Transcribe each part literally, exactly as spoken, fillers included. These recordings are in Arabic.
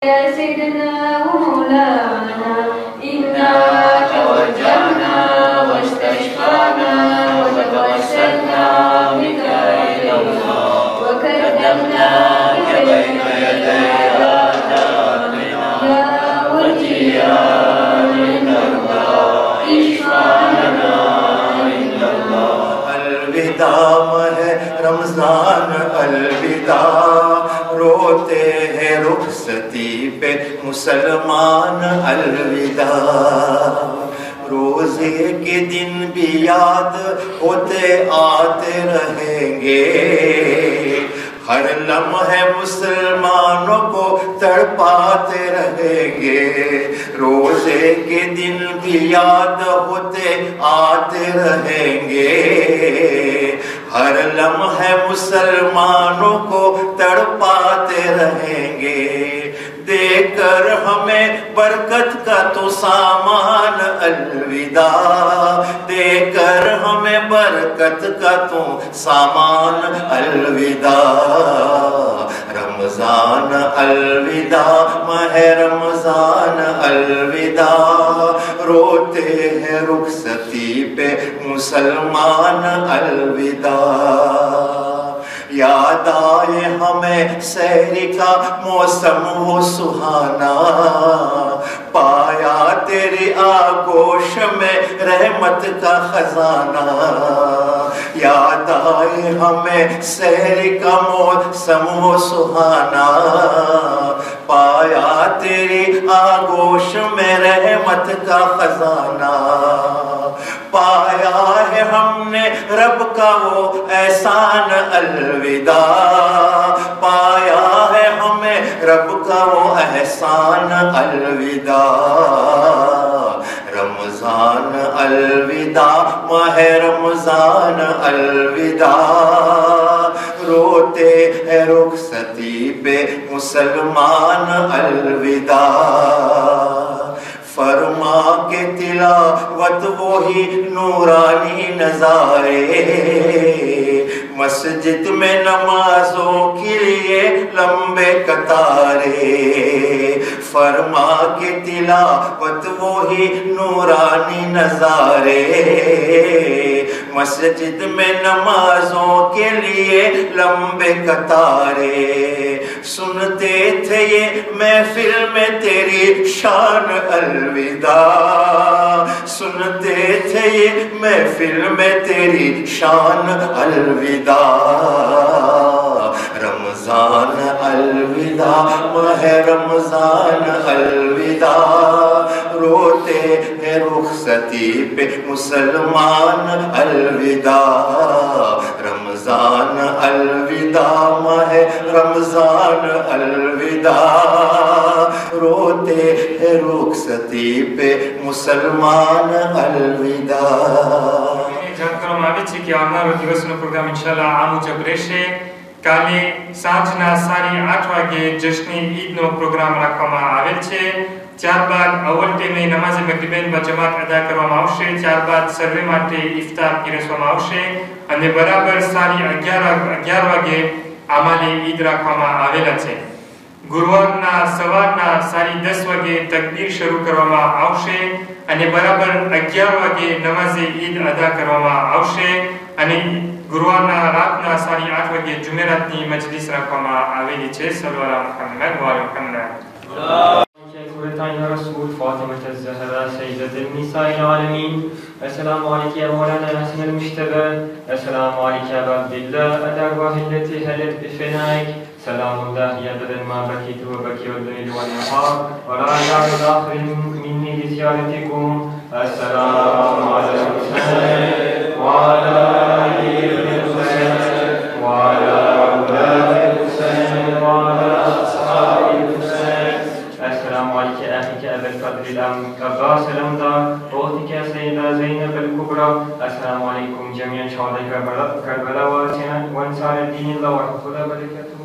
يا سيدنا ومولانا إنا توجهنا واستشفعنا وتوسلنا بك إلى الله وقدمناك بين يدي رحمتنا يا وجيها من الله اشفع لنا عند الله. الوداع ہے رمضان الوداع، روتے ہیں رخصتی پہ مسلمان الوداع، روزے کے دن بھی یاد ہوتے آتے رہیں گے، ہر لمحے مسلمانوں کو تڑپاتے رہیں گے، روزے کے دن بھی یاد ہوتے آتے رہیں گے، ہر لمحے مسلمانوں کو تڑپاتے رہیں گے، دے کر ہمیں برکت کا تو سامان الوداع، دے کر ہمیں برکت کا تو سامان الوداع، رمضان الوداع ماہ رمضان الوداع، روتے ہیں رخصتی پہ مسلمان الوداع، یاد آئے ہمیں سحری کا موسم وہ سہانا، پایا تیری آغوش میں رحمت کا خزانہ، یاد آئے ہمیں سحری کا موسم وہ سہانا، پایا تیری آغوش میں رحمت کا خزانہ، پایا ہے ہم نے رب کا وہ احسان الوداع، پایا ہے ہمیں رب کا وہ احسان الوداع، رمضان الوداع ماہ رمضان الوداع، روتے ہیں رخصتی پہ مسلمان الوداع، فرما کے تلاوت وہی نورانی نظارے، مسجد میں نمازوں کے لیے لمبے قطارے، فرما کے تلاوت وہی نورانی نظارے، مسجد میں نمازوں کے لیے لمبے قطارے، سنتے تھے یہ محفل میں تیری شان الوداع، سنتے تھے یہ محفل میں تیری شان الوداع، رمضان الوداع ماہ رمضان الوداع، روتے ہیں رخصتی پہ مسلمان الوداع، رمضان الوداع ماہ رمضان الوداع، روتے ہیں رخصتی پہ مسلمان الوداع. Želim aveći ki avnaro divasno program inšallah amu jabreše, kali સાંજના સાડી આઠ વાગે જશ્ની ઈદનો પ્રોગ્રામ રાખવામાં આવેલ છે. ત્યારબાદ અવ્વલ ટાઈમે નમાઝ મગરિબેન બજમાત અદા કરવામાં આવશે, ત્યારબાદ સર્વે માટે ઇફતાર પીરસવામાં આવશે અને બરાબર સાડી અગિયાર વાગે અમાલે ઈદ રાખવામાં આવેલા છે. ગુરુવારના સવારના સાડી દસ વાગે તકબીર શરૂ કરવામાં આવશે અને બરાબર અગિયાર વાગે નમાઝે ઈદ અદા કરવામાં આવશે અને ગુરુવારના રાતના સાડી આઠ વાગે જુમેરાતની મજલિસ રાખવામાં આવેલી છે. સલ્લલ્લાહુ મુહમ્મદ વ અલી મુહમ્મદ. يا رسول فاطمة الزهراء سيدة النساء العالمين، السلام عليك يا مولانا حسن المجتبى، السلام عليك يا أبا عبد الله، الأرواح التي هلت بفنائك، سلام الله يا بدل ما بكيت وبكي الليل والنهار، ولا يعد الآخر مني لزيارتكم، السلام على الحسين وعلى آل الحسين وعلى أولاد الحسين وعلى أصحاب الحسين، السلام عليك يا أخي أبا الفضل العباس الأمدار، أختك يا سيدة زينب الكبرى، السلام عليكم جميعا شهداء كربلاء وأنصار الدين الله ورحمة الله وبركاته.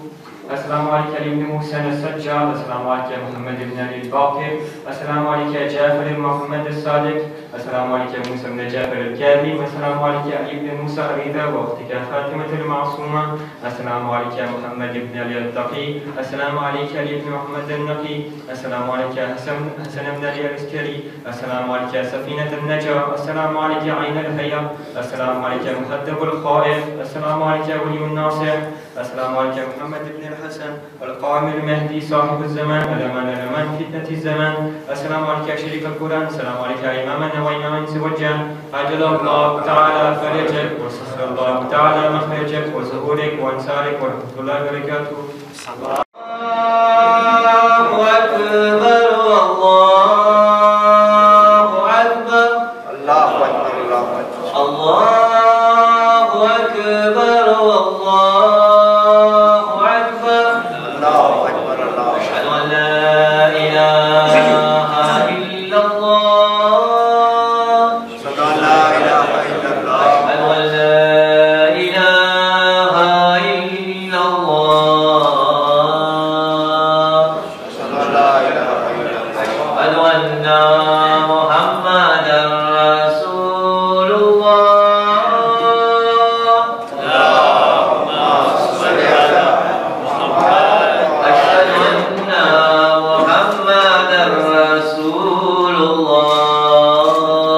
السلام عليك علي بن موسى السجاد. السلام عليك محمد بن علي الباقر. السلام عليك جعفر بن محمد الصادق. السلام عليك موسى بن جعفر الكاظم. السلام عليك علي بن موسى الرضا واختك فاطمة المعصومة. السلام عليك محمد بن علي التقي. السلام عليك علي بن محمد النقي. السلام عليك حسن حسن بن علي العسكري. السلام عليك سفينة النجاة. السلام عليك عين الهيا. السلام عليك مهذب الخائف. السلام عليك ولي الناصر. السلام عليك محمد بن الحسن القائم المهدي صاحب الزمان الأمان الأمان فتنة الزمان. السلام عليك شريك القرآن. السلام عليك إمامنا وإمام سوجان. عجل الله تعالى فرجك وسهل الله تعالى مخرجك وظهورك وانصارك ورحمة الله وبركاته. الله أكبر الله أكبر الله أكبر الله أكبر الله أكبر والله أكبر. الله أكبر الله أشهد أن لا إله إلا الله. أشهد أن لا إله إلا الله أشهد أن لا إله إلا الله. أشهد أن لا إله إلا الله أشهد أن محمدا رسول الله. اللهم صل على أشهد أن محمدا رسول الله.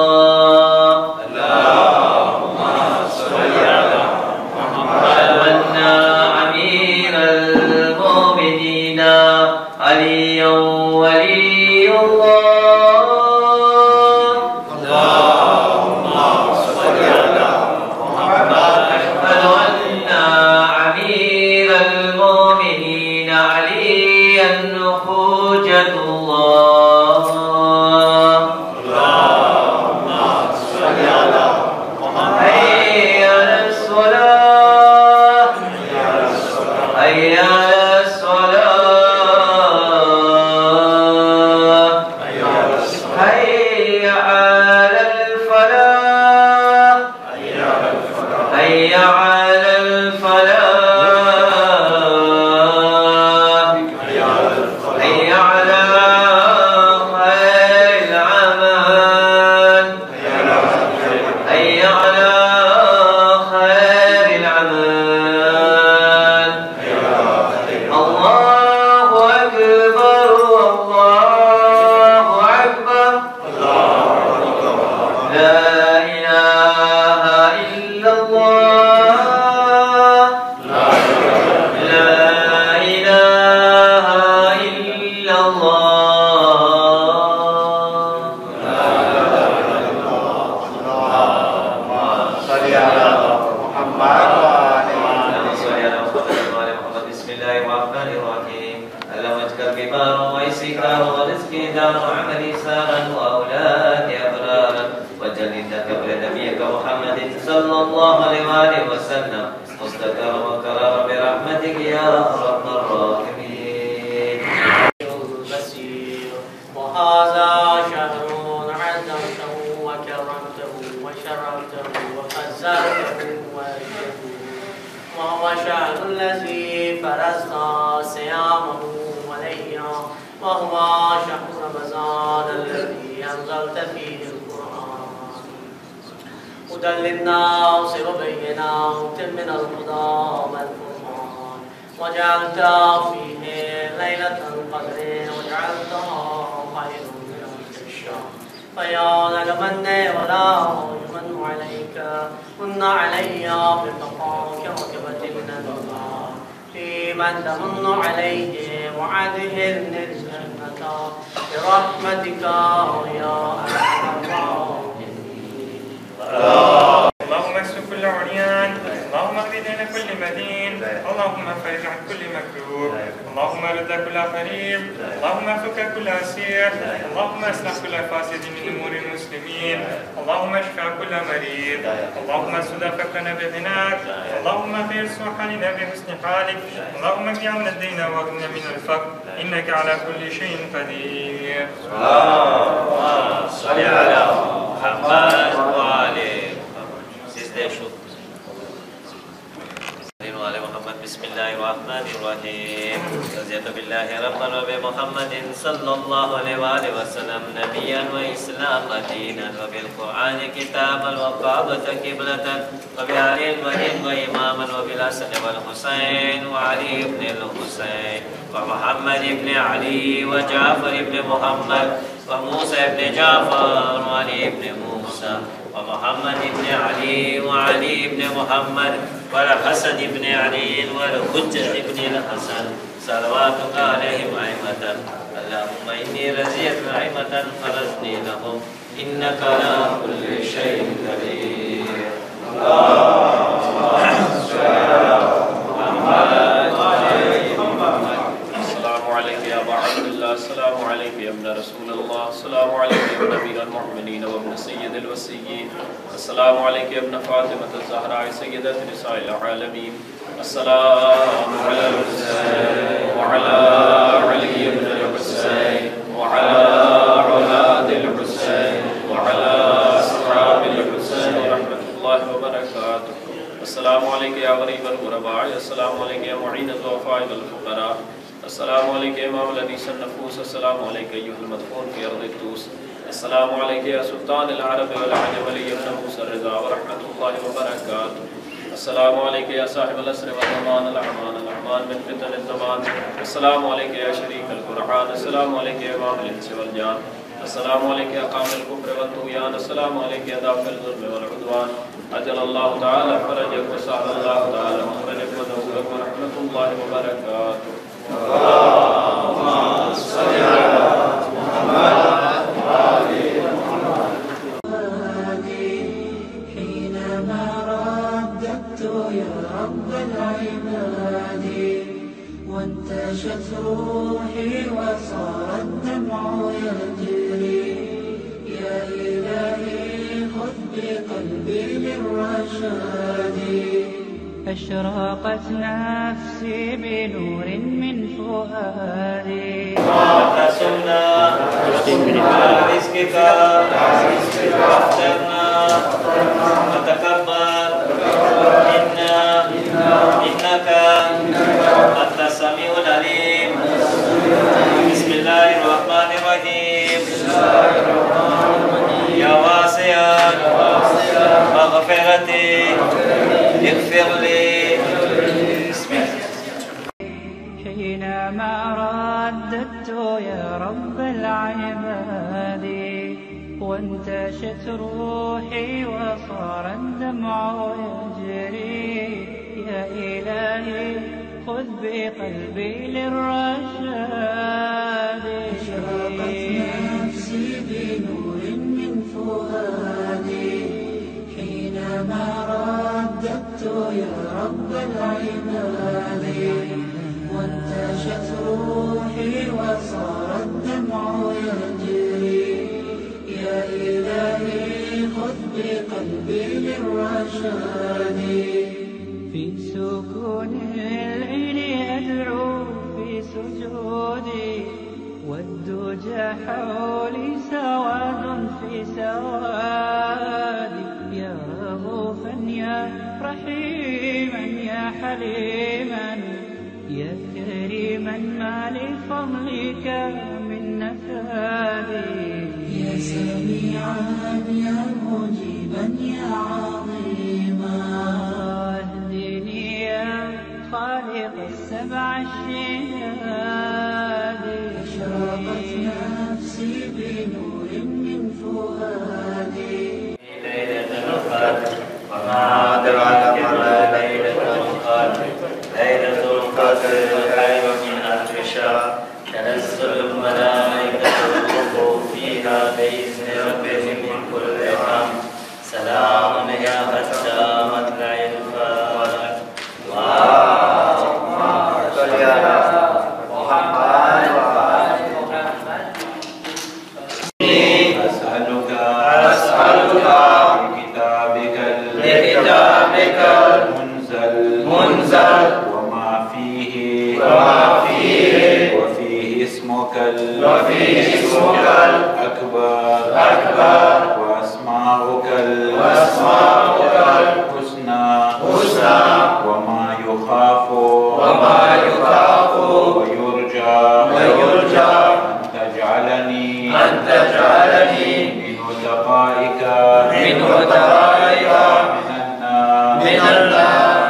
اللهم صل على أشهد أن أمير المؤمنين علي ولي الله. اللهم صل على أشهد أن أمير المؤمنين عليا حجة الله. اللهم صل على حي على الصلاة. حي على الصلاة. حي على الفلاح. حي على الفلاح. حي على خير العمل. حي على خير العمل. الله أكبر الله أكبر. لا إله إلا الله. لا إله إلا الله. صل على محمد وآل اللهم صل على محمد وآل محمد. بسم الله الرحمن الرحيم. علمتك الكبار وإسكار ورزق دار وعمل سارا وأولاد أبرارا وجلد قبل نبيك محمد صلى الله عليه وآله وسلم مستكر وكرر برحمتك يا أرحم الراحمين. البصير وهذا شهر عزمته وكرمته وشرفته وفزرته وأجرته وهو شهر الذي فرضت صيامه وليا وهو شهر رمضان الذي أنزلت فيه القرآن هدى للناس وبينات من الهدى والفرقان وجعلت فيه ليلة القدر وجعلتها خير من ألف الشهر فيا لمن ولا يمن عليك من علي ببقاك وكبة من النار في من تمن عليه وعدهن الجنة برحمتك يا أرحم الراحمين. اللهم اكسر كل عريان. اللهم اغفر دين كل مدين. اللهم فرج عن كل مكروه. اللهم رد كل غريب. اللهم فك كل اسير. اللهم اصلح كل فاسد من امور المسلمين. اللهم اشفع كل مريض. اللهم سد فقرنا بغناك. اللهم غير سوء حالنا بحسن حالك. اللهم اقض عنا الدين واغننا من الفقر انك على كل شيء قدير. اللهم صل على محمد وآل محمد. سيدنا شكر. وآل محمد. بسم الله الرحمن الرحيم. رضيت بالله ربا وبمحمد صلى الله عليه وآله وسلم نبيا وإسلاما دينا وبالقرآن كتابا وقابة قبلة وبعلي الولي وإماما وبالحسن والحسين وعلي بن الحسين ومحمد بن علي وجعفر بن محمد وموسى بن جعفر وعلي بن موسى ومحمد بن علي وعلي بن محمد والحسن بن علي والحجة بن الحسن صلواتك عليهم أئمة. اللهم إني رزيت أئمة فرزني لهم إنك على كل شيء قدير. اللهم صل على محمد وعلى محمد. السلام عليك يا أبا عبد الله، السلام عليك يا ابن رسول الله، السلام عليك يا ابن أمير المؤمنين وابن سيد الوصيين، السلام عليك يا ابن فاطمة الزهراء سيدة نساء العالمين، السلام على الحسين وعلى علي بن الحسين وعلى أولاد الحسين وعلى أصحاب الحسين ورحمة الله وبركاته. السلام عليك يا غريب الغرباء، السلام عليك يا معين الضعفاء والفقراء، السلام عليك يا إمام الأنيس النفوس، السلام عليك أيها المدفون في أرض الدوس، السلام عليك يا سلطان العرب والعجم ولي ابن موسى الرضا ورحمة الله وبركاته. السلام عليك يا صاحب الأسر والأمان الأعمان الأعمان من فتن الزمان. السلام عليك يا شريك القرآن، السلام عليك يا إمام الإنس والجان، السلام عليك يا قام الكفر والطغيان، السلام عليك يا دافع الظلم والعدوان. أجل الله تعالى فرجك وسهل الله تعالى مخرجك ودوبك ورحمة الله وبركاته. اللهم صل على محمد وعلى محمد. حينما رددت يا رب العباد وانتشت روحي وصار الدمع يجري، يا إلهي خذ بقلبي للرشاد. أشرقت نفسي بنور من فؤادي واعتصمنا على رزقك واخترنا وتكبر إنا إنك أنت السميع العليم. بسم الله الرحمن الرحيم. يا واسع مغفرتي اغفر لي. حينما رددت يا رب العباد وانتشت روحي وصار الدمع يجري، يا إلهي خذ بقلبي للرشاد. أشرقت نفسي بنور من فؤادي حينما رددت يا رب العباد وانتشت روحي وصار الدمع يجري، يا إلهي خذ بقلبي للرشاد. في سكون الليل أدعو في سجودي والدجى حولي سواد في سوادي، يا رؤوفا يا رحيما يا حليما يا كريما ما لفضلك من نفادي، يا سميعا يا مجيبا يا عظيما. اهدني يا خالق السبع الشهاد. أشرقت نفسي بنور من فؤادي. ليلة القدر وما أدراك ما ليلة القدر. ليلة القدر خير من ألف شهر. تنزل الملائكة والروح فيها بإذن ربهم من كل أمر. سلام هي حتى مطلع الفجر. اللهم صل على محمد وآل محمد. أسألك أسألك بكتابك بكتابك المنزل منزل وما فيه وما فيه وفيه اسمك وفيه اسمك الأكبر أكبر وأسماؤك وأسماؤك الحسنى حسنى وما يخاف تجعلني أن تجعلني من عتقائك من عتقائك من النار من النار.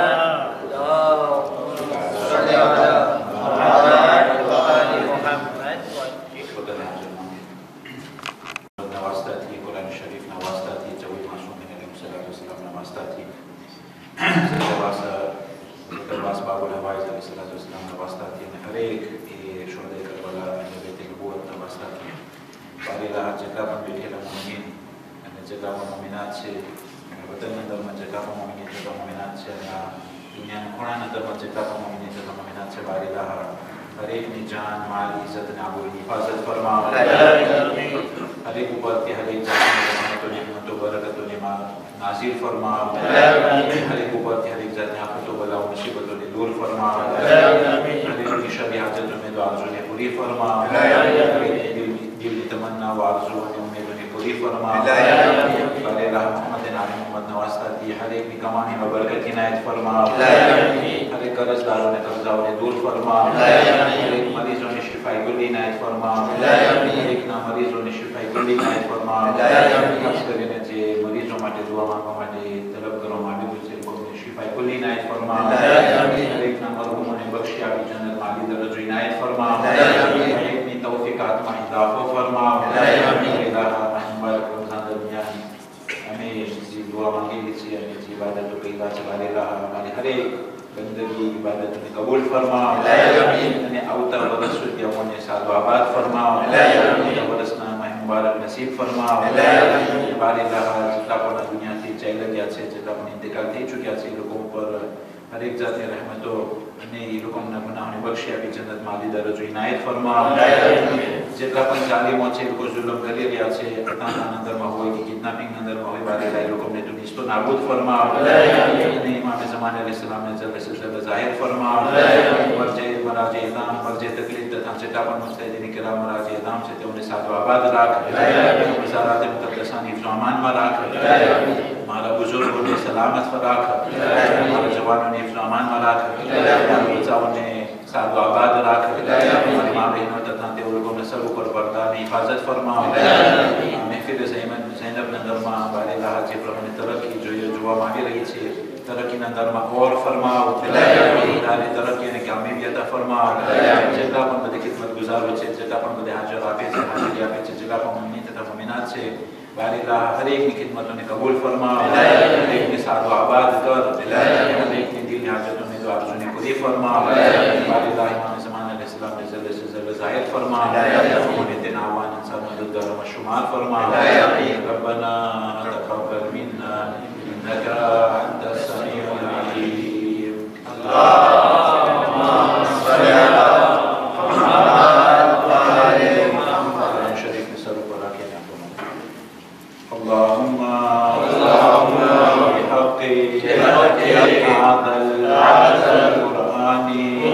صل على محمد وآل محمد. نواسطاتي قرآن الشريف نواسطاتي جوي معصوم من عليه الصلاة والسلام نواسطاتي درواس باب الهوائز علیہ الصلاة والسلام نواسطاتي ہر ایک شہداء کربلا اہل بیت نبوت نواسطاتي باری اللہ جگہ پر بیٹھے مومنین جگہ پر مومنات سے وطن اندر میں جگہ پر مومنین جگہ مومنات سے دنیا میں کھوڑا اندر میں جگہ پر مومنین جگہ مومنات سے باری اللہ ہر ایک نے جان مال عزت نابو حفاظت فرما ہر ایک اوپر کے ہر ایک جان رحمت و نعمت و برکت و نعمت نازل فرما ہر ایک اوپر کے ہر ایک جان آفت و بلا و مصیبت و دور فرما ہر ایک کی شب حاجت میں دعا نے پوری فرما ہر ایک دل تمنا و آرزو نے امید نے پوری فرما بارے اللہ محمد نام محمد نواسطاتی ہر ایک کی کمانے و برکت عنایت فرما ہر ایک قرض داروں نے قرضہ نے دور فرما ہر ایک مریضوں نے شفائی کلی عنایت فرما ہر ایک نا مریضوں نے شفائی کلی عنایت فرما خاص کرنے سے مریضوں ماٹے دعا مانگو ماٹے طلب کرو ماٹے بچے کو شفائی کلی عنایت فرما ہر ایک نا مرحوموں نے بخشیا بھی جنت مالی درجہ عنایت فرما ہر ایک نے توفیقات میں اضافہ فرما الہ مبارک رمضان درمیان ہمیں جی دعا مانگی لیچی ہمیں جی عبادت و قیدہ چبالے رہا ہمارے ہر ایک بندگی عبادت نے قبول فرما انہیں اوتا ورسول یا مونے سال و آباد فرما اوتا ورسنا ماہ مبارک نصیب فرما بارے اللہ جتا پڑا دنیا تھی چاہی لگیا سے جتا پڑا انتقال تھی چکیا سے لوگوں پر ہر ایک ذات رحمتو انہیں لوگوں نے گناہ نے بخشیا بھی جنت مالی درجو عنایت فرما جتا پن ظالموں سے لوگوں ظلم کری لیا سے اتنا اندر میں ہوئی کہ کتنا پنگ اندر میں ہوئی بارے اللہ لوگوں نے دنیستو نابود فرما انہیں امام زمان علیہ السلام نے جلد سے جلد ظاہر فرما مرجع مراج اعظام مرجع تکلیف دتاں سے ٹاپن مستحدین کرام مراج اعظام سے تے انہیں ساتھ و آباد راک وزارات مقدسان حفظ و امان میں راک ہمارا بزرگوں نے سلامت فراک ہمارا جوانوں نے حفظ و امان میں راک ہمارا بچاؤں نے ساتھ و آباد راک ہمارے ماں بہنوں تتھاں تے لوگوں نے سر اوپر بردار نے حفاظت فرما محفل زینب نندر ماں بارے اللہ جی پر ہمیں ترقی جو یہ جوا مانگی رہی چھے ترقی نندر ماں اور فرما داری ترقی نے کامیابی عطا فرما جتا پن بدے خدمت گزار ہوچے جتا پن بدے حاجر آپے سے حاجر آپے سے جگہ پن ممین تتا ممینات سے باری اللہ ہر ایک نے خدمتوں نے قبول فرما ہر ایک نے ساتھ و آباد کر ہر ایک نے دل حاجتوں میں دعا نے پوری فرما باری اللہ امام زمان علیہ السلام نے ذلہ سے ذلہ ظاہر فرما انہیں تناوان انسان مدد دار مشمار فرما ربنا تقبل منا انك انت السميع العليم اللهم صل على محمد وآل محمد شریف میں سر اوپر رکھے اللهم اللهم بحق هذا القرآن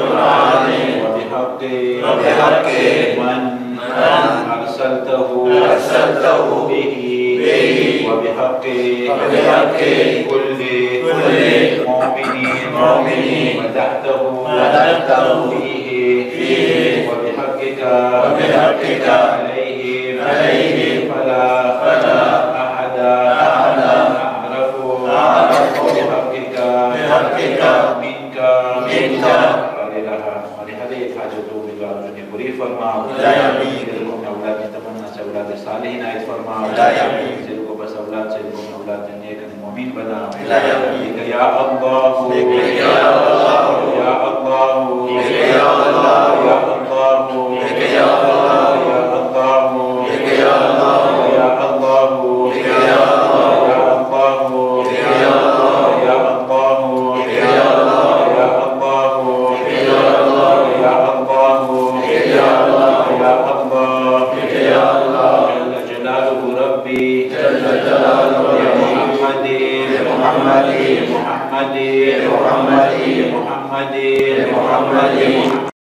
وبحق وبحق من أرسلته أرسلته به وبحق وبحق كل كل مؤمن مؤمن مدحته مدحته فيه فيه وبحقك وبحقك عليهم عليهم فلا فلا أحد أحد أعرف أعرف بحقك بحقك منك منك ولهذه حاجته بدعاء پوری فرما لا يمين لكم اولاد تمنا سے اولاد صالحین عنایت فرما لا يمين کو بس اولاد سے کو اولاد نیک مومن بنا لا يمين یا اللہ یا اللہ یا اللہ یا اللہ یا اللہ یا اللہ یا اللہ یا اللہ یا اللہ یا اللہ یا اللہ یا اللہ یا اللہ یا اللہ یا اللہ یا اللہ یا اللہ یا اللہ یا اللہ جل جلالہ ربی جل جلالہ محمد محمد محمد محمد محمد محمد